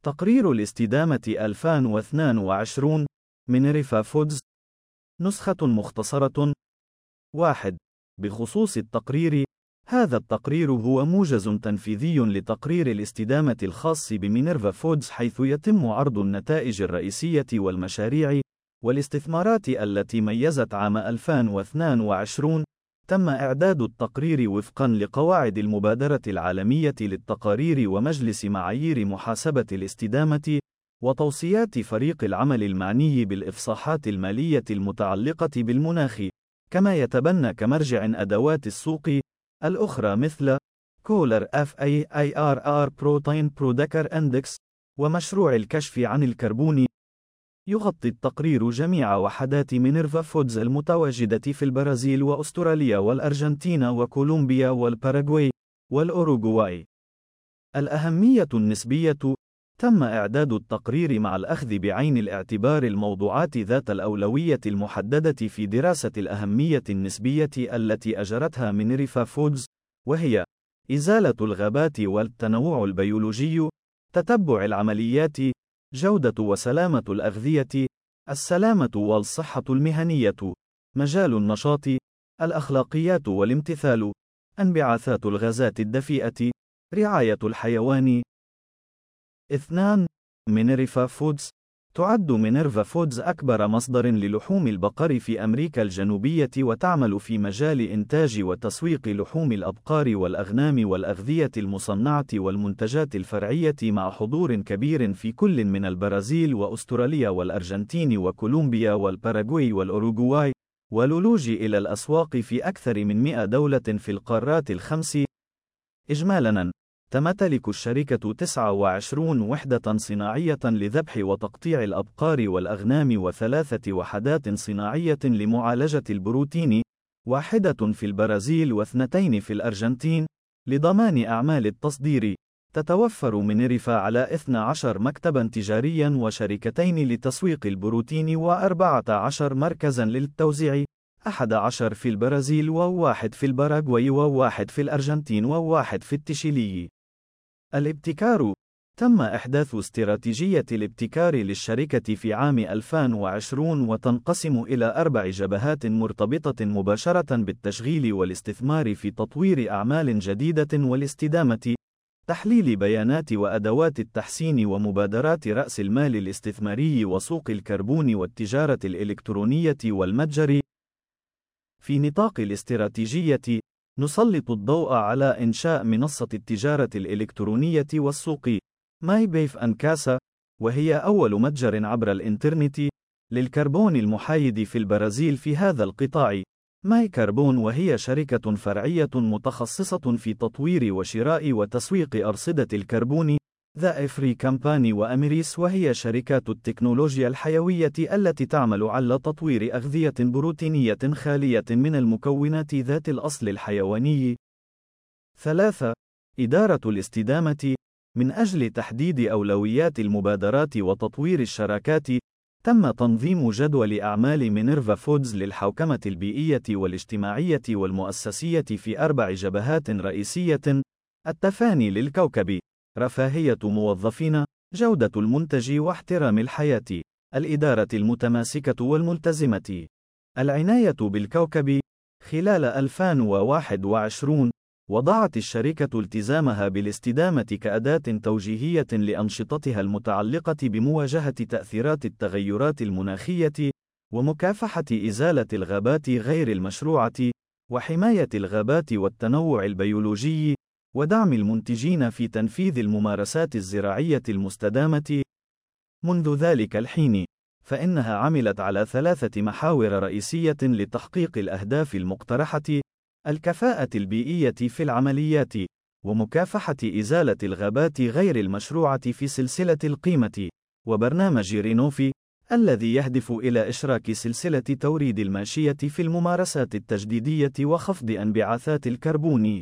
تقرير الاستدامة 2022 من ريفا فودز. نسخة مختصرة. 1. بخصوص التقرير، هذا التقرير هو موجز تنفيذي لتقرير الاستدامة الخاص بمينيرفا فودز، حيث يتم عرض النتائج الرئيسية والمشاريع والاستثمارات التي ميزت عام 2022. تم إعداد التقرير وفقًا لقواعد المبادرة العالمية للتقارير ومجلس معايير محاسبة الاستدامة، وتوصيات فريق العمل المعني بالإفصاحات المالية المتعلقة بالمناخ، كما يتبنى كمرجع أدوات السوق الأخرى مثل كولر FAIRR Protein Producer Index ومشروع الكشف عن الكربون. يغطي التقرير جميع وحدات مينيرفا فودز المتواجدة في البرازيل وأستراليا والأرجنتين وكولومبيا والباراغواي والأوروغواي. الأهمية النسبية. تم إعداد التقرير مع الأخذ بعين الاعتبار الموضوعات ذات الأولوية المحددة في دراسة الأهمية النسبية التي أجرتها مينيرفا فودز، وهي إزالة الغابات والتنوع البيولوجي، تتبع العمليات، جودة وسلامة الأغذية، السلامة والصحة المهنية، مجال النشاط، الأخلاقيات والامتثال، انبعاثات الغازات الدفيئة، رعاية الحيوان. 2. مينيرفا فودز. تعد مينيرفا فودز أكبر مصدر للحوم البقر في أمريكا الجنوبية، وتعمل في مجال إنتاج وتسويق لحوم الأبقار والأغنام والأغذية المصنعة والمنتجات الفرعية، مع حضور كبير في كل من البرازيل وأستراليا والأرجنتين وكولومبيا والباراغواي والأوروغواي، والولوج إلى الأسواق في أكثر من 100 دولة في القارات الخمس. إجمالاً، تمتلك الشركة 29 وحدة صناعية لذبح وتقطيع الأبقار والأغنام، و3 وحدات صناعية لمعالجة البروتين، 1 في البرازيل و2 في الأرجنتين. لضمان أعمال التصدير، تتوفر مينيرفا على 12 مكتبا تجاريا وشركتين لتسويق البروتين، و14 مركزا للتوزيع، 11 في البرازيل، و1 في الباراغواي، و1 في الأرجنتين، و1 في التشيلي. الابتكار. تم إحداث استراتيجية الابتكار للشركة في عام 2020، وتنقسم إلى 4 جبهات مرتبطة مباشرة بالتشغيل والاستثمار في تطوير أعمال جديدة والاستدامة، تحليل بيانات وأدوات التحسين، ومبادرات رأس المال الاستثماري، وسوق الكربون، والتجارة الإلكترونية والمتجر. في نطاق الاستراتيجية، نسلط الضوء على إنشاء منصة التجارة الإلكترونية والسوق ماي بيف أنكاسا، وهي أول متجر عبر الإنترنت للكربون المحايد في البرازيل في هذا القطاع. ماي كربون، وهي شركة فرعية متخصصة في تطوير وشراء وتسويق أرصدة الكربون. ذا إفري كامباني وأميريس، وهي شركات التكنولوجيا الحيوية التي تعمل على تطوير أغذية بروتينية خالية من المكونات ذات الأصل الحيواني. 3. إدارة الاستدامة. من أجل تحديد أولويات المبادرات وتطوير الشراكات، تم تنظيم جدول أعمال مينيرفا فودز للحوكمة البيئية والاجتماعية والمؤسسية في 4 جبهات رئيسية: التفاني للكوكب، رفاهية موظفين، جودة المنتج، واحترام الحياة، الإدارة المتماسكة والملتزمة. العناية بالكوكب. خلال 2021، وضعت الشركة التزامها بالاستدامة كأداة توجيهية لأنشطتها المتعلقة بمواجهة تأثيرات التغيرات المناخية، ومكافحة إزالة الغابات غير المشروعة، وحماية الغابات والتنوع البيولوجي، ودعم المنتجين في تنفيذ الممارسات الزراعية المستدامة. منذ ذلك الحين، فإنها عملت على 3 محاور رئيسية لتحقيق الأهداف المقترحة: الكفاءة البيئية في العمليات، ومكافحة إزالة الغابات غير المشروعة في سلسلة القيمة، وبرنامج رينوفي الذي يهدف إلى إشراك سلسلة توريد الماشية في الممارسات التجديدية وخفض انبعاثات الكربون.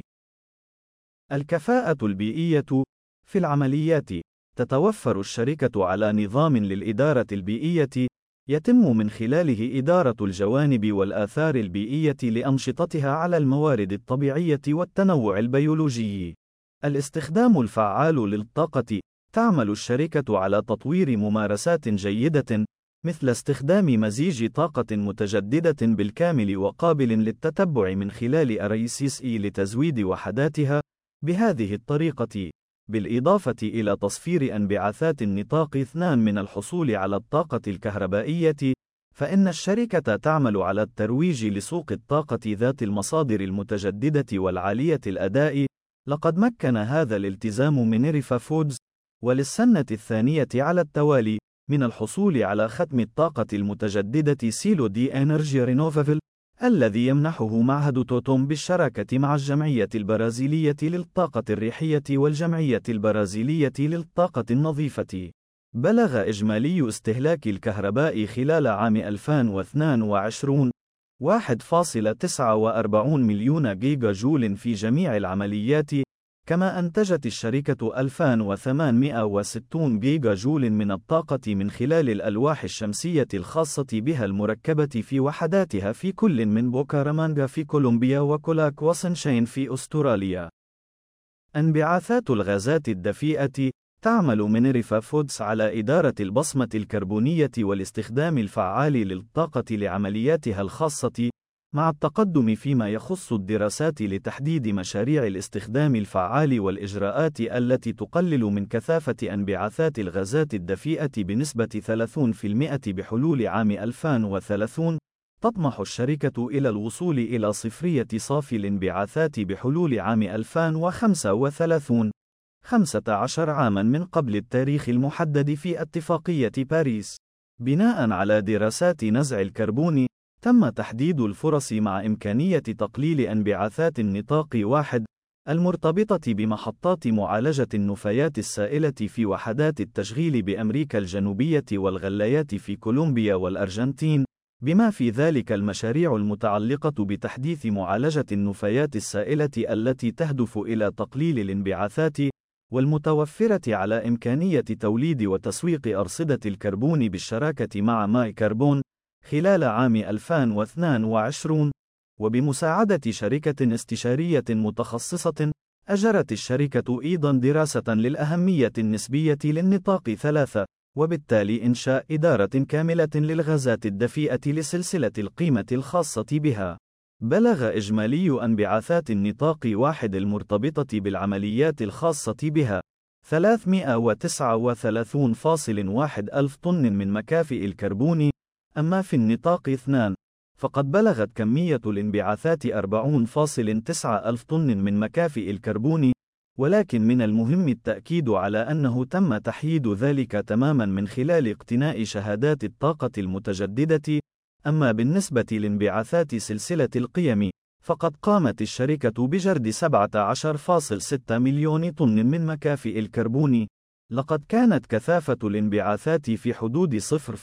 الكفاءة البيئية في العمليات. تتوفر الشركة على نظام للإدارة البيئية، يتم من خلاله إدارة الجوانب والآثار البيئية لأنشطتها على الموارد الطبيعية والتنوع البيولوجي. الاستخدام الفعال للطاقة. تعمل الشركة على تطوير ممارسات جيدة، مثل استخدام مزيج طاقة متجددة بالكامل وقابل للتتبع من خلال RICE لتزويد وحداتها بهذه الطريقة، بالإضافة إلى تصفير انبعاثات النطاق 2 من الحصول على الطاقة الكهربائية. فإن الشركة تعمل على الترويج لسوق الطاقة ذات المصادر المتجددة والعالية الأداء. لقد مكن هذا الالتزام مينيرفا فودز، وللسنة الثانية على التوالي، من الحصول على ختم الطاقة المتجددة سيلو دي إنرجي رينوفابل، الذي يمنحه معهد توتوم بالشراكة مع الجمعية البرازيلية للطاقة الريحية والجمعية البرازيلية للطاقة النظيفة. بلغ إجمالي استهلاك الكهرباء خلال عام 2022 1.49 مليون جيجا جول في جميع العمليات، كما أنتجت الشركة 2860 جيجا جول من الطاقة من خلال الألواح الشمسية الخاصة بها المركبة في وحداتها في كل من بوكارامانغا في كولومبيا وكولاك وسنشين في أستراليا. انبعاثات الغازات الدفيئة. تعمل مينيرفا فودز على إدارة البصمة الكربونية والاستخدام الفعال للطاقة لعملياتها الخاصة، مع التقدم فيما يخص الدراسات لتحديد مشاريع الاستخدام الفعال والإجراءات التي تقلل من كثافة انبعاثات الغازات الدفيئة بنسبة 30% بحلول عام 2030. تطمح الشركة إلى الوصول إلى صفرية صافي الانبعاثات بحلول عام 2035، 15 عامًا من قبل التاريخ المحدد في اتفاقية باريس. بناءً على دراسات نزع الكربون، تم تحديد الفرص مع إمكانية تقليل انبعاثات النطاق 1 المرتبطة بمحطات معالجة النفايات السائلة في وحدات التشغيل بأمريكا الجنوبية والغليات في كولومبيا والأرجنتين، بما في ذلك المشاريع المتعلقة بتحديث معالجة النفايات السائلة التي تهدف إلى تقليل الانبعاثات، والمتوفرة على إمكانية توليد وتسويق أرصدة الكربون بالشراكة مع ماي كربون خلال عام 2022. وبمساعدة شركة استشارية متخصصة، أجرت الشركة أيضًا دراسة للأهمية النسبية للنطاق 3، وبالتالي إنشاء إدارة كاملة للغازات الدفيئة لسلسلة القيمة الخاصة بها. بلغ إجمالي انبعاثات النطاق 1 المرتبطة بالعمليات الخاصة بها 339.1 ألف طن من مكافئ الكربون. أما في النطاق 2، فقد بلغت كمية الانبعاثات 40.9 ألف طن من مكافئ الكربون، ولكن من المهم التأكيد على أنه تم تحييد ذلك تماماً من خلال اقتناء شهادات الطاقة المتجددة. أما بالنسبة لانبعاثات سلسلة القيم، فقد قامت الشركة بجرد 17.6 مليون طن من مكافئ الكربون. لقد كانت كثافة الانبعاثات في حدود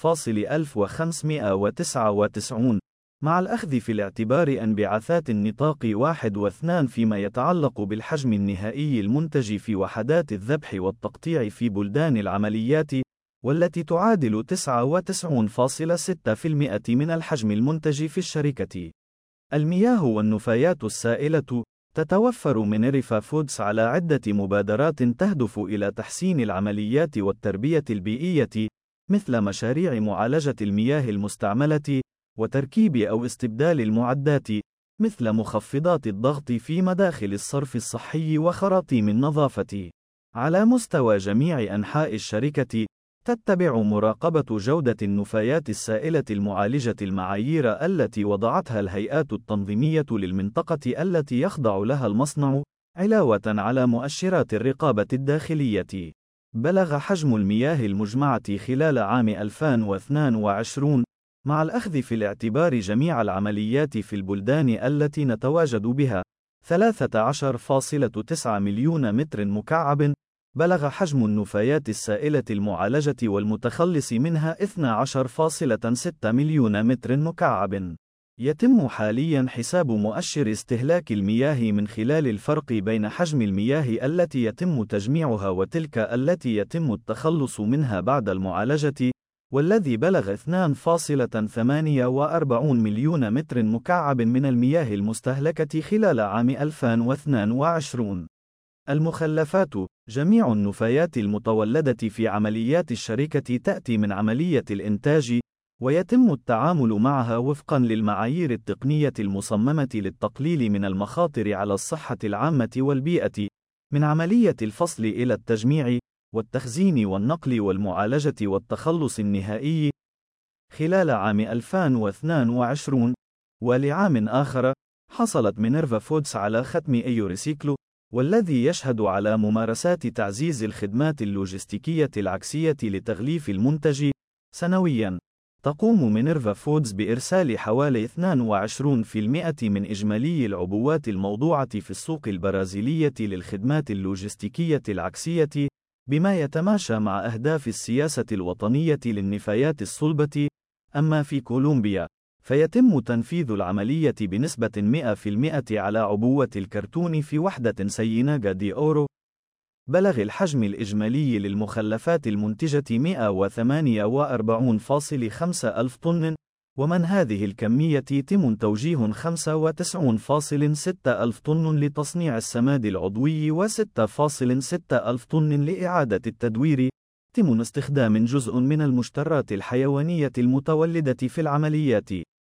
0.1599، مع الأخذ في الاعتبار انبعاثات النطاق 1 و2 فيما يتعلق بالحجم النهائي المنتج في وحدات الذبح والتقطيع في بلدان العمليات، والتي تعادل 99.6% من الحجم المنتج في الشركة. المياه والنفايات السائلة. تتوفر مينيرفا فودز على عدة مبادرات تهدف إلى تحسين العمليات والتربية البيئية، مثل مشاريع معالجة المياه المستعملة، وتركيب أو استبدال المعدات، مثل مخفضات الضغط في مداخل الصرف الصحي وخراطيم النظافة. على مستوى جميع أنحاء الشركة، تتبع مراقبة جودة النفايات السائلة المعالجة المعايير التي وضعتها الهيئات التنظيمية للمنطقة التي يخضع لها المصنع، علاوة على مؤشرات الرقابة الداخلية. بلغ حجم المياه المجمعة خلال عام 2022، مع الأخذ في الاعتبار جميع العمليات في البلدان التي نتواجد بها، 13.9 مليون متر مكعب. بلغ حجم النفايات السائلة المعالجة والمتخلص منها 12.6 مليون متر مكعب. يتم حالياً حساب مؤشر استهلاك المياه من خلال الفرق بين حجم المياه التي يتم تجميعها وتلك التي يتم التخلص منها بعد المعالجة، والذي بلغ 2.48 مليون متر مكعب من المياه المستهلكة خلال عام 2022. المخلفات. جميع النفايات المتولدة في عمليات الشركة تأتي من عملية الإنتاج، ويتم التعامل معها وفقًا للمعايير التقنية المصممة للتقليل من المخاطر على الصحة العامة والبيئة، من عملية الفصل إلى التجميع، والتخزين والنقل والمعالجة والتخلص النهائي. خلال عام 2022 ولعام آخر، حصلت مينيرفا فودز على ختم إيوريسيكلو، والذي يشهد على ممارسات تعزيز الخدمات اللوجستيكية العكسية لتغليف المنتج. سنوياً، تقوم مينيرفا فودز بإرسال حوالي 22% من إجمالي العبوات الموضوعة في السوق البرازيلية للخدمات اللوجستيكية العكسية، بما يتماشى مع أهداف السياسة الوطنية للنفايات الصلبة. أما في كولومبيا، فيتم تنفيذ العملية بنسبة 100% على عبوة الكرتون في وحدة سيناغا دي أورو. بلغ الحجم الإجمالي للمخلفات المنتجة 148.5 ألف طن، ومن هذه الكمية تم توجيه 95.6 ألف طن لتصنيع السماد العضوي و6.6 ألف طن لإعادة التدوير. تم استخدام جزء من المشترات الحيوانية المتولدة في العمليات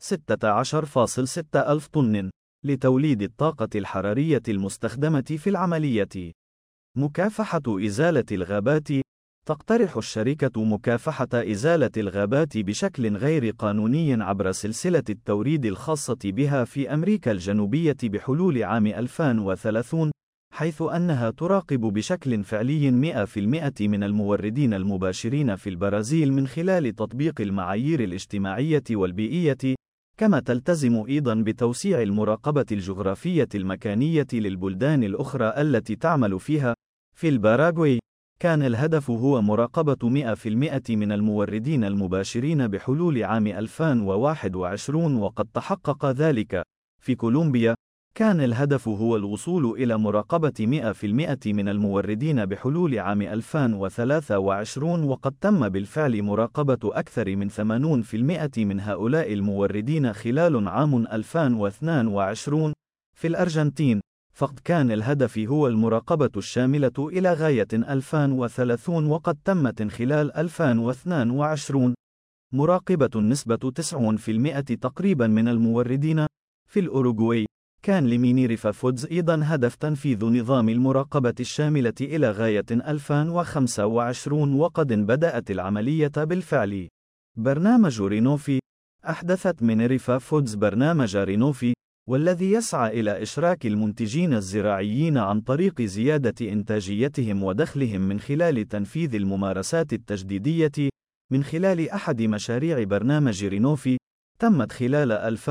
16.6 ألف طن لتوليد الطاقة الحرارية المستخدمة في العملية. مكافحة إزالة الغابات. تقترح الشركة مكافحة إزالة الغابات بشكل غير قانوني عبر سلسلة التوريد الخاصة بها في أمريكا الجنوبية بحلول عام 2030، حيث أنها تراقب بشكل فعلي 100% من الموردين المباشرين في البرازيل من خلال تطبيق المعايير الاجتماعية والبيئية، كما تلتزم أيضاً بتوسيع المراقبة الجغرافية المكانية للبلدان الأخرى التي تعمل فيها. في الباراغواي، كان الهدف هو مراقبة 100% من الموردين المباشرين بحلول عام 2021، وقد تحقق ذلك. في كولومبيا، كان الهدف هو الوصول إلى مراقبة 100% من الموردين بحلول عام 2023، وقد تم بالفعل مراقبة أكثر من 80% من هؤلاء الموردين خلال عام 2022. في الأرجنتين، فقد كان الهدف هو المراقبة الشاملة إلى غاية 2030، وقد تمت خلال 2022 مراقبة نسبة 90% تقريبا من الموردين. في الأوروغواي، كان لمينيرفا فودز أيضا هدف تنفيذ نظام المراقبة الشاملة إلى غاية 2025، وقد بدأت العملية بالفعل. برنامج رينوفي. أحدثت مينيرفا فودز برنامج رينوفي، والذي يسعى إلى إشراك المنتجين الزراعيين عن طريق زيادة إنتاجيتهم ودخلهم من خلال تنفيذ الممارسات التجديدية. من خلال أحد مشاريع برنامج رينوفي، تمت خلال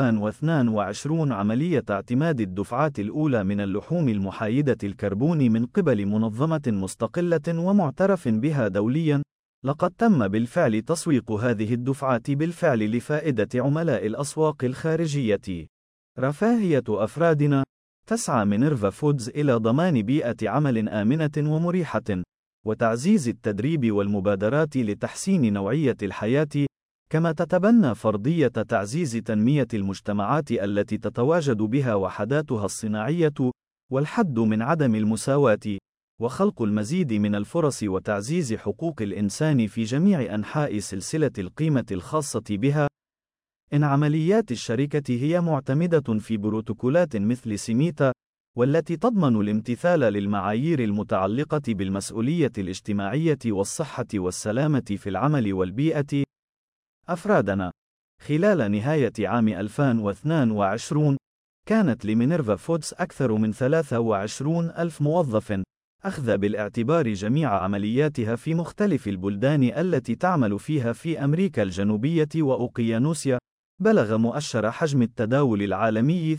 2022 عملية اعتماد الدفعات الأولى من اللحوم المحايدة الكربون من قبل منظمة مستقلة ومعترف بها دولياً. لقد تم بالفعل تسويق هذه الدفعات بالفعل لفائدة عملاء الأسواق الخارجية. رفاهية أفرادنا. تسعى مينيرفا فودز إلى ضمان بيئة عمل آمنة ومريحة، وتعزيز التدريب والمبادرات لتحسين نوعية الحياة، كما تتبنى فرضية تعزيز تنمية المجتمعات التي تتواجد بها وحداتها الصناعية، والحد من عدم المساواة، وخلق المزيد من الفرص وتعزيز حقوق الإنسان في جميع أنحاء سلسلة القيمة الخاصة بها. إن عمليات الشركة هي معتمدة في بروتوكولات مثل سيميتا، والتي تضمن الامتثال للمعايير المتعلقة بالمسؤولية الاجتماعية والصحة والسلامة في العمل والبيئة. أفرادنا. خلال نهاية عام 2022، كانت لمينيرفا فودز أكثر من 23,000 موظف، أخذ بالاعتبار جميع عملياتها في مختلف البلدان التي تعمل فيها في أمريكا الجنوبية وأوقيانوسيا. بلغ مؤشر حجم التداول العالمي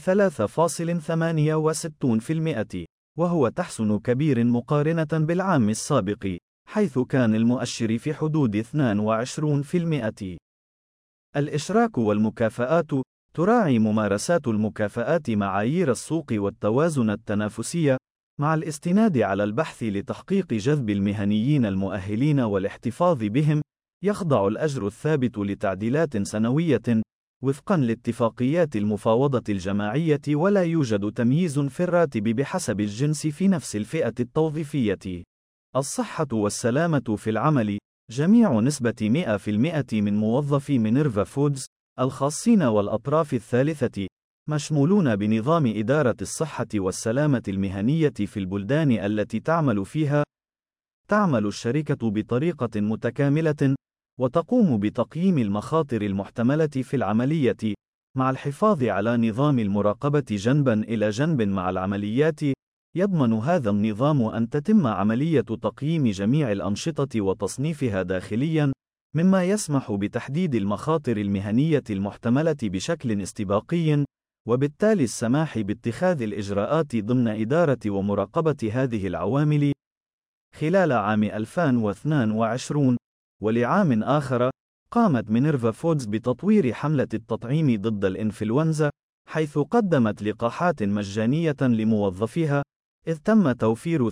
3.68%، وهو تحسن كبير مقارنة بالعام السابق، حيث كان المؤشر في حدود 22%. الإشراك والمكافآت. تراعي ممارسات المكافآت معايير السوق والتوازن التنافسي، مع الاستناد على البحث لتحقيق جذب المهنيين المؤهلين والاحتفاظ بهم. يخضع الأجر الثابت لتعديلات سنوية وفقا لاتفاقيات المفاوضة الجماعية، ولا يوجد تمييز في الراتب بحسب الجنس في نفس الفئة التوظيفية. الصحة والسلامة في العمل. جميع نسبة 100% من موظفي مينيرفا فودز الخاصين والأطراف الثالثة مشمولون بنظام إدارة الصحة والسلامة المهنية في البلدان التي تعمل فيها. تعمل الشركة بطريقة متكاملة وتقوم بتقييم المخاطر المحتملة في العملية، مع الحفاظ على نظام المراقبة جنبًا إلى جنب مع العمليات. يضمن هذا النظام أن تتم عملية تقييم جميع الأنشطة وتصنيفها داخليًا، مما يسمح بتحديد المخاطر المهنية المحتملة بشكل استباقي، وبالتالي السماح باتخاذ الإجراءات ضمن إدارة ومراقبة هذه العوامل. خلال عام 2022 ولعام آخر، قامت مينيرفا فودز بتطوير حملة التطعيم ضد الإنفلونزا، حيث قدمت لقاحات مجانية لموظفيها، إذ تم توفير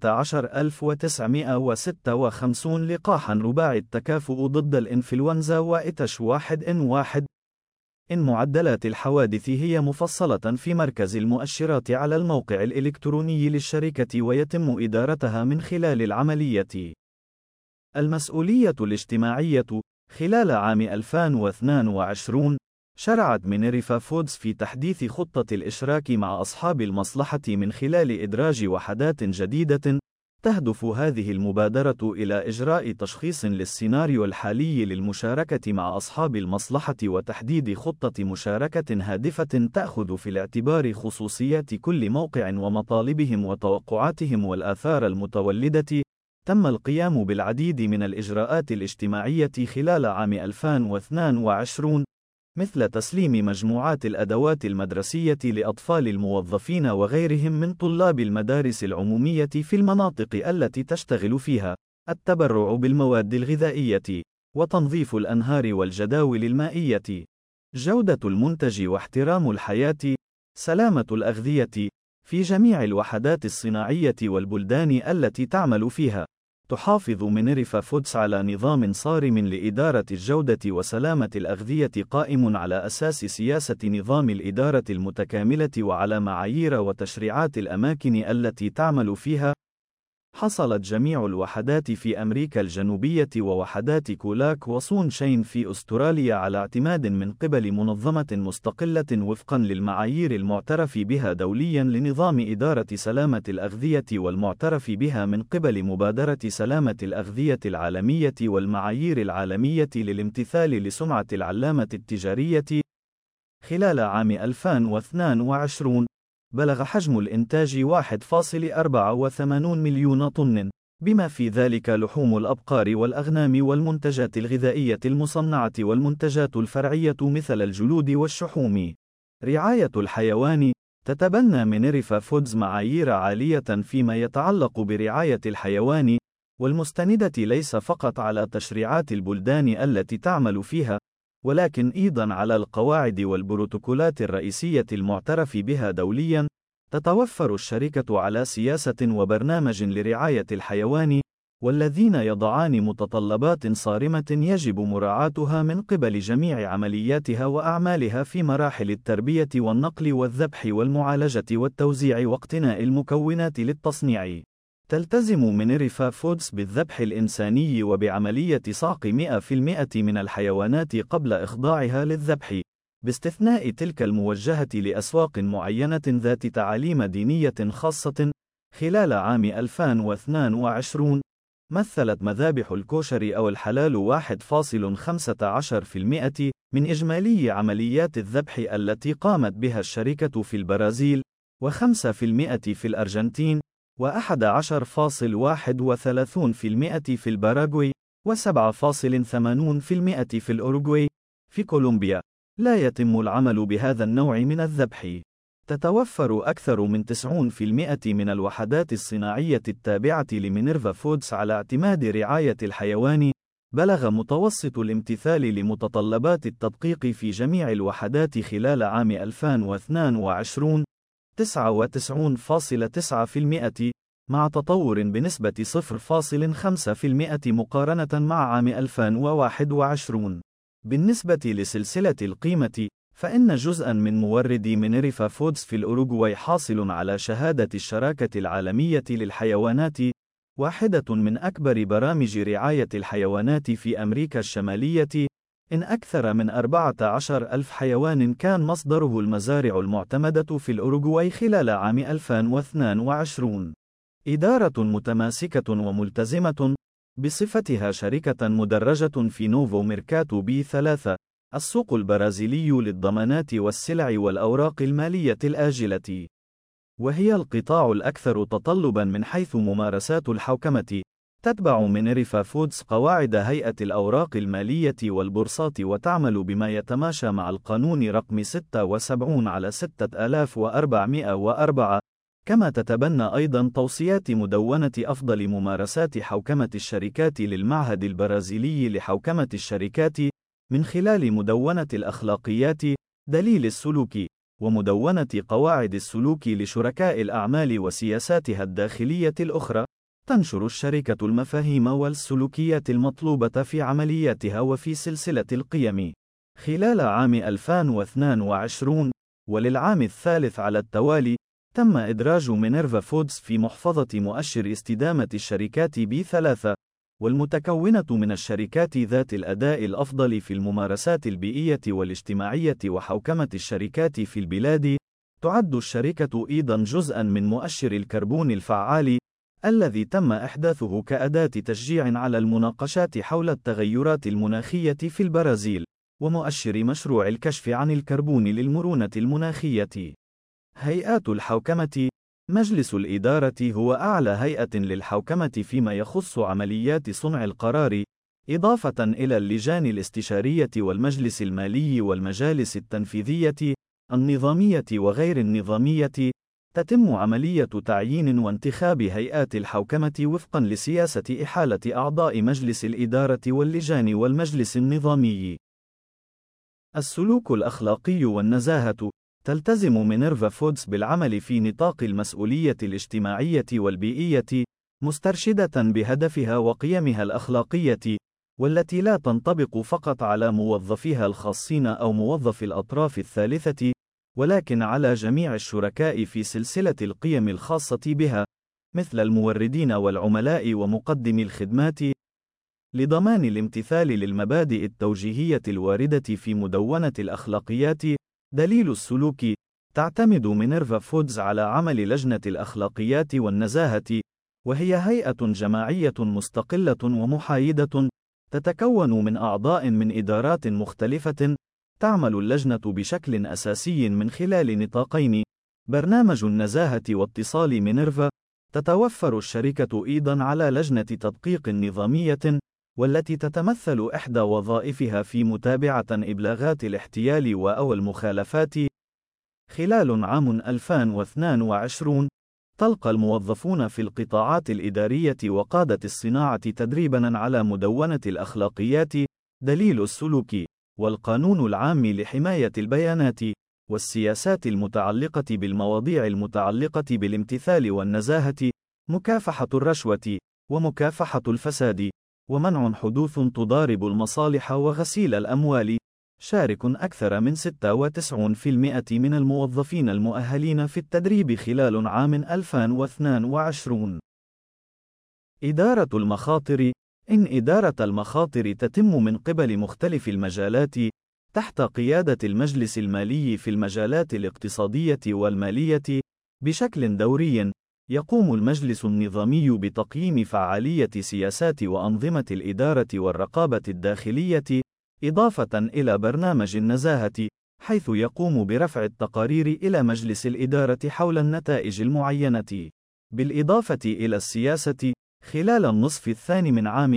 13956 لقاحًا رباعي التكافؤ ضد الإنفلونزا وإتش1N1. إن معدلات الحوادث هي مفصلة في مركز المؤشرات على الموقع الإلكتروني للشركة، ويتم إدارتها من خلال العملية. المسؤولية الاجتماعية. خلال عام 2022 شرعت مينيرفا فودز في تحديث خطة الإشراك مع أصحاب المصلحة من خلال إدراج وحدات جديدة. تهدف هذه المبادرة إلى إجراء تشخيص للسيناريو الحالي للمشاركة مع أصحاب المصلحة وتحديد خطة مشاركة هادفة تأخذ في الاعتبار خصوصيات كل موقع ومطالبهم وتوقعاتهم والآثار المتولدة. تم القيام بالعديد من الإجراءات الاجتماعية خلال عام 2022، مثل تسليم مجموعات الأدوات المدرسية لأطفال الموظفين وغيرهم من طلاب المدارس العمومية في المناطق التي تشتغل فيها، التبرع بالمواد الغذائية، وتنظيف الأنهار والجداول المائية. جودة المنتج واحترام الحياة. سلامة الأغذية. في جميع الوحدات الصناعية والبلدان التي تعمل فيها، تحافظ مينيرفا فودز على نظام صارم لإدارة الجودة وسلامة الأغذية قائم على أساس سياسة نظام الإدارة المتكاملة وعلى معايير وتشريعات الأماكن التي تعمل فيها. حصلت جميع الوحدات في أمريكا الجنوبية ووحدات كولاك وصون شين في أستراليا على اعتماد من قبل منظمة مستقلة وفقا للمعايير المعترف بها دوليا لنظام إدارة سلامة الأغذية والمعترف بها من قبل مبادرة سلامة الأغذية العالمية والمعايير العالمية للامتثال لسمعة العلامة التجارية. خلال عام 2022 بلغ حجم الإنتاج 1.84 مليون طن، بما في ذلك لحوم الأبقار والأغنام والمنتجات الغذائية المصنعة والمنتجات الفرعية مثل الجلود والشحوم. رعاية الحيوان. تتبنى مينيرفا فودز معايير عالية فيما يتعلق برعاية الحيوان، والمستندة ليس فقط على تشريعات البلدان التي تعمل فيها، ولكن أيضًا على القواعد والبروتوكولات الرئيسية المعترف بها دوليًا. تتوفر الشركة على سياسة وبرنامج لرعاية الحيوان، والذين يضعان متطلبات صارمة يجب مراعاتها من قبل جميع عملياتها وأعمالها في مراحل التربية والنقل والذبح والمعالجة والتوزيع واقتناء المكونات للتصنيع. تلتزم مينيرفا فودز بالذبح الإنساني وبعملية صعق 100% من الحيوانات قبل إخضاعها للذبح، باستثناء تلك الموجهة لأسواق معينة ذات تعاليم دينية خاصة. خلال عام 2022 مثلت مذابح الكوشري أو الحلال 1.15% من إجمالي عمليات الذبح التي قامت بها الشركة في البرازيل، و5% في الأرجنتين، و11.31% في الباراغواي، و7.80% في الأوروغواي. في كولومبيا لا يتم العمل بهذا النوع من الذبح. تتوفر أكثر من 90% من الوحدات الصناعية التابعة لمينيرفا فودز على اعتماد رعاية الحيوان. بلغ متوسط الامتثال لمتطلبات التدقيق في جميع الوحدات خلال عام 2022 99.9%، مع تطور بنسبة 0.5% مقارنة مع عام 2021. بالنسبة لسلسلة القيمة، فإن جزءاً من موردي مينيرفا فودز في الأوروغواي حاصل على شهادة الشراكة العالمية للحيوانات، واحدة من أكبر برامج رعاية الحيوانات في أمريكا الشمالية، إن أكثر من 14,000 حيوان كان مصدره المزارع المعتمدة في الأوروغواي خلال عام 2022. إدارة متماسكة وملتزمة، بصفتها شركة مدرجة في نوفو ميركاتو B3، السوق البرازيلي للضمانات والسلع والأوراق المالية الآجلة، وهي القطاع الأكثر تطلبًا من حيث ممارسات الحوكمة. تتبع مينيرفا فودز قواعد هيئة الأوراق المالية والبورصات، وتعمل بما يتماشى مع القانون رقم 76/6404، كما تتبنى أيضًا توصيات مدونة أفضل ممارسات حوكمة الشركات للمعهد البرازيلي لحوكمة الشركات، من خلال مدونة الأخلاقيات، دليل السلوك، ومدونة قواعد السلوك لشركاء الأعمال وسياساتها الداخلية الأخرى. تنشر الشركة المفاهيم والسلوكيات المطلوبة في عملياتها وفي سلسلة القيم. خلال عام 2022، وللعام الثالث على التوالي، تم إدراج مينيرفا فودز في محفظة مؤشر استدامة الشركات B3، والمتكونة من الشركات ذات الأداء الأفضل في الممارسات البيئية والاجتماعية وحوكمة الشركات في البلاد. تعد الشركة أيضًا جزءًا من مؤشر الكربون الفعال، الذي تم إحداثه كأداة تشجيع على المناقشات حول التغيرات المناخية في البرازيل، ومؤشر مشروع الكشف عن الكربون للمرونة المناخية. هيئات الحوكمة. مجلس الإدارة هو أعلى هيئة للحوكمة فيما يخص عمليات صنع القرار، إضافة إلى اللجان الاستشارية والمجلس المالي والمجالس التنفيذية، النظامية وغير النظامية. تتم عملية تعيين وانتخاب هيئات الحوكمة وفقًا لسياسة إحالة أعضاء مجلس الإدارة واللجان والمجلس النظامي. السلوك الأخلاقي والنزاهة. تلتزم مينيرفا فودز بالعمل في نطاق المسؤولية الاجتماعية والبيئية، مسترشدة بهدفها وقيمها الأخلاقية، والتي لا تنطبق فقط على موظفيها الخاصين أو موظفي الأطراف الثالثة، ولكن على جميع الشركاء في سلسلة القيم الخاصة بها، مثل الموردين والعملاء ومقدمي الخدمات. لضمان الامتثال للمبادئ التوجيهية الواردة في مدونة الأخلاقيات، دليل السلوك، تعتمد مينيرفا فودز على عمل لجنة الأخلاقيات والنزاهة، وهي هيئة جماعية مستقلة ومحايدة، تتكون من أعضاء من إدارات مختلفة. تعمل اللجنة بشكل أساسي من خلال نطاقين: برنامج النزاهة واتصال مينيرفا. تتوفر الشركة أيضًا على لجنة تدقيق نظامية، والتي تتمثل إحدى وظائفها في متابعة إبلاغات الاحتيال أو المخالفات. خلال عام 2022، تلقى الموظفون في القطاعات الإدارية وقادة الصناعة تدريبًا على مدونة الأخلاقيات، دليل السلوك، والقانون العام لحماية البيانات، والسياسات المتعلقة بالمواضيع المتعلقة بالامتثال والنزاهة، مكافحة الرشوة، ومكافحة الفساد، ومنع حدوث تضارب المصالح وغسيل الأموال. شارك أكثر من 96% من الموظفين المؤهلين في التدريب خلال عام 2022. إدارة المخاطر. إن إدارة المخاطر تتم من قبل مختلف المجالات، تحت قيادة المجلس المالي في المجالات الاقتصادية والمالية. بشكل دوري، يقوم المجلس النظامي بتقييم فعالية سياسات وأنظمة الإدارة والرقابة الداخلية، إضافة إلى برنامج النزاهة، حيث يقوم برفع التقارير إلى مجلس الإدارة حول النتائج المعينة. بالإضافة إلى السياسة، خلال النصف الثاني من عام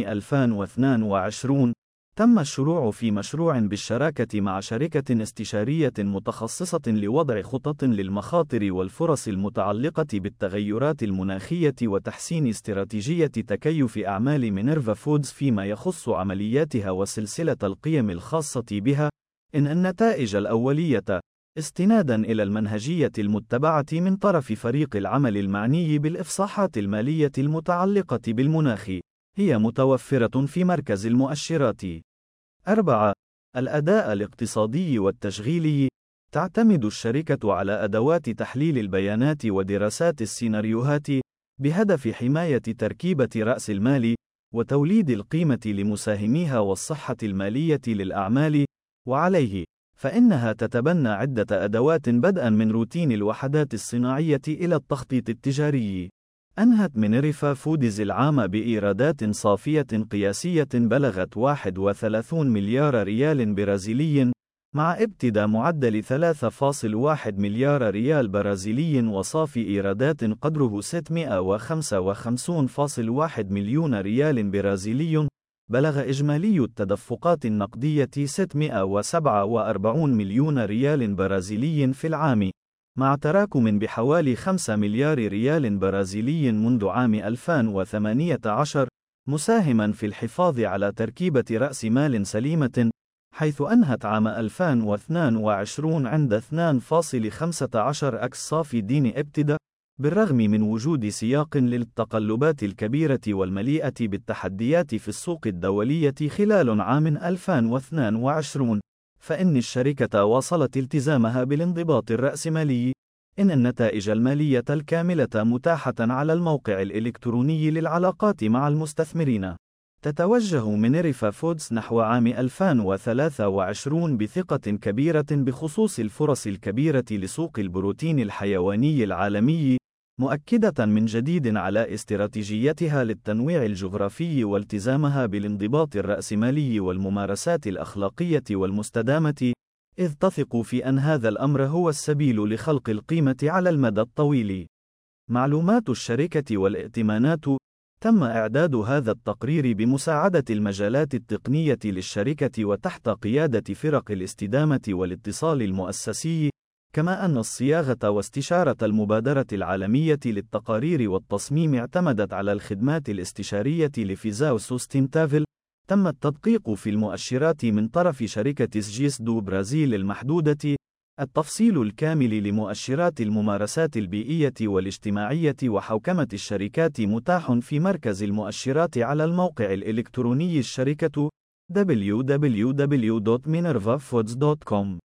2022، تم الشروع في مشروع بالشراكة مع شركة استشارية متخصصة لوضع خطط للمخاطر والفرص المتعلقة بالتغيرات المناخية وتحسين استراتيجية تكيف أعمال مينيرفا فودز فيما يخص عملياتها وسلسلة القيم الخاصة بها. إن النتائج الأولية، استنادًا إلى المنهجية المتبعة من طرف فريق العمل المعني بالإفصاحات المالية المتعلقة بالمناخ، هي متوفرة في مركز المؤشرات. 4. الأداء الاقتصادي والتشغيلي. تعتمد الشركة على أدوات تحليل البيانات ودراسات السيناريوهات، بهدف حماية تركيبة رأس المال، وتوليد القيمة لمساهميها والصحة المالية للأعمال، وعليه، فإنها تتبنى عدة أدوات بدءًا من روتين الوحدات الصناعية إلى التخطيط التجاري. أنهت مينيرفا فودز العام بإيرادات صافية قياسية بلغت 31 مليار ريال برازيلي، مع ابتداء معدل 3.1 مليار ريال برازيلي، وصافي إيرادات قدره 655.1 مليون ريال برازيلي. بلغ إجمالي التدفقات النقدية 647 مليون ريال برازيلي في العام، مع تراكم بحوالي 5 مليار ريال برازيلي منذ عام 2018، مساهماً في الحفاظ على تركيبة رأس مال سليمة، حيث أنهت عام 2022 عند 2.15 أكس صافي دين ابتداء، بالرغم من وجود سياق للتقلبات الكبيرة والمليئة بالتحديات في السوق الدولية خلال عام 2022، فإن الشركة واصلت التزامها بالانضباط الرأسمالي. إن النتائج المالية الكاملة متاحة على الموقع الإلكتروني للعلاقات مع المستثمرين. تتوجه مينيرفا فودز نحو عام 2023 بثقة كبيرة بخصوص الفرص الكبيرة لسوق البروتين الحيواني العالمي، مؤكدة من جديد على استراتيجيتها للتنويع الجغرافي والتزامها بالانضباط الرأسمالي والممارسات الأخلاقية والمستدامة، إذ تثق في أن هذا الأمر هو السبيل لخلق القيمة على المدى الطويل. معلومات الشركة والائتمانات. تم إعداد هذا التقرير بمساعدة المجالات التقنية للشركة وتحت قيادة فرق الاستدامة والاتصال المؤسسي، كما أن الصياغة واستشارة المبادرة العالمية للتقارير والتصميم اعتمدت على الخدمات الاستشارية لفيزاو سوستينتافل. تم التدقيق في المؤشرات من طرف شركة سجيس دو برازيل المحدودة. التفصيل الكامل لمؤشرات الممارسات البيئية والاجتماعية وحوكمة الشركات متاح في مركز المؤشرات على الموقع الإلكتروني الشركة www.minervafoods.com.